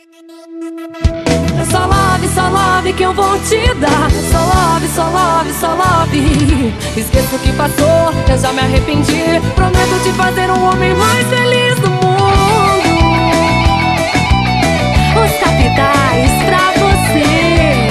Só love que eu vou te dar. Só love, só love, só love. Esqueça o que passou, eu já me arrependi. Prometo te fazer um homem mais feliz do mundo. Os capitais pra você.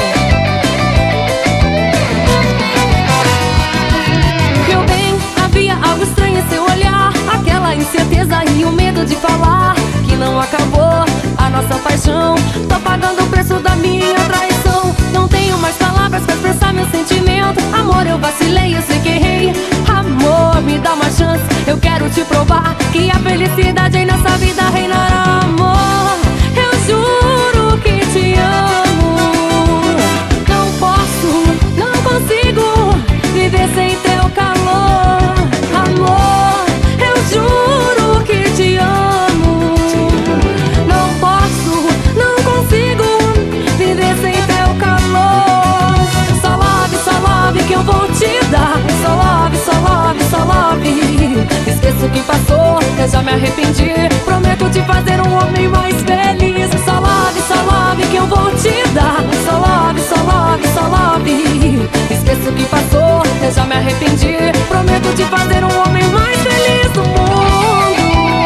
Meu bem, havia algo estranho em seu olhar. Aquela incerteza e o medo de falar que não acabou a nossa paixão. Tô pagando o preço da minha traição. Não tenho mais palavras pra expressar meu sentimento. Amor, eu vacilei, eu sei que errei. Amor, me dá uma chance, eu quero te provar que a felicidade em nossa vida reinará. Amor, eu juro que te amo. Não posso, não consigo viver sem teu calor. Amor, eu juro que te amo. Não posso, não consigo viver sem teu calor. Só love que eu vou te dar. Só love, só love, só love. Esqueça o que passou, eu já me arrependi. Prometo te fazer um homem mais feliz. Só love que eu vou te dar. Só love, só love, só love. Esqueça o que passou, eu já me arrependi. Prometo te fazer um homem mais feliz do mundo.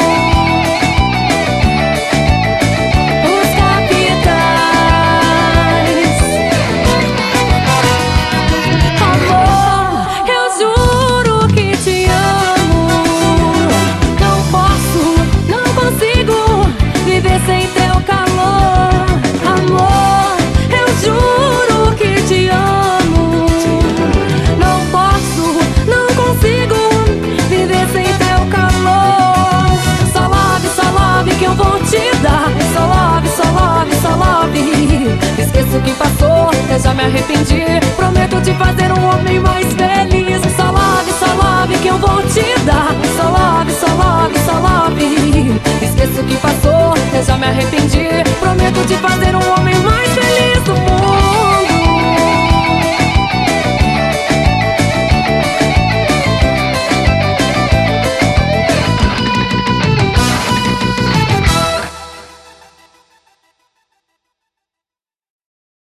Os capitais. Amor, eu juro que te amo. Não posso, não consigo viver sem teu calor. Amor, eu juro que te amo. Não posso, não consigo viver sem teu calor. Só love que eu vou te dar. Só love, só love. Esqueça o que passou, eu já me arrependi. Prometo te fazer um homem mais feliz. Só love que eu vou te dar. Só love, só love, só love. Esqueça o que passou, eu já me arrependi.